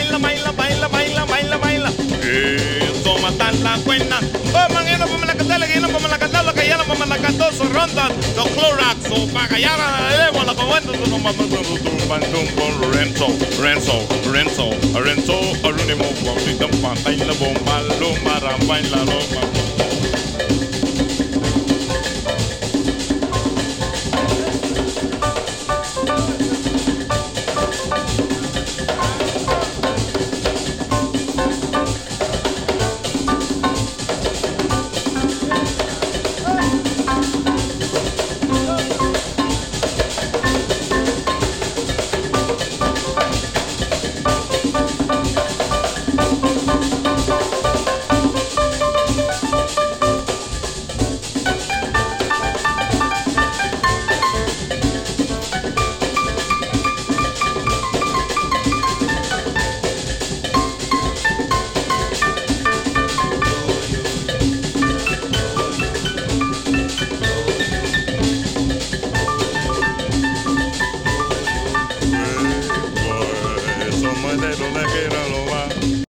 baila, baila, baila, baila, baila, baila. Eso matar la cuena. Oh, manguino, como la catala, que no como la catala, que ya no como la catoso, ronda, los Clorox, o para ya la debo, la comento, tú no mames, Renzo, Renzo, Renzo, Renzo, Renzo, Arunimo, Baila, Bomba, Luma, Baila,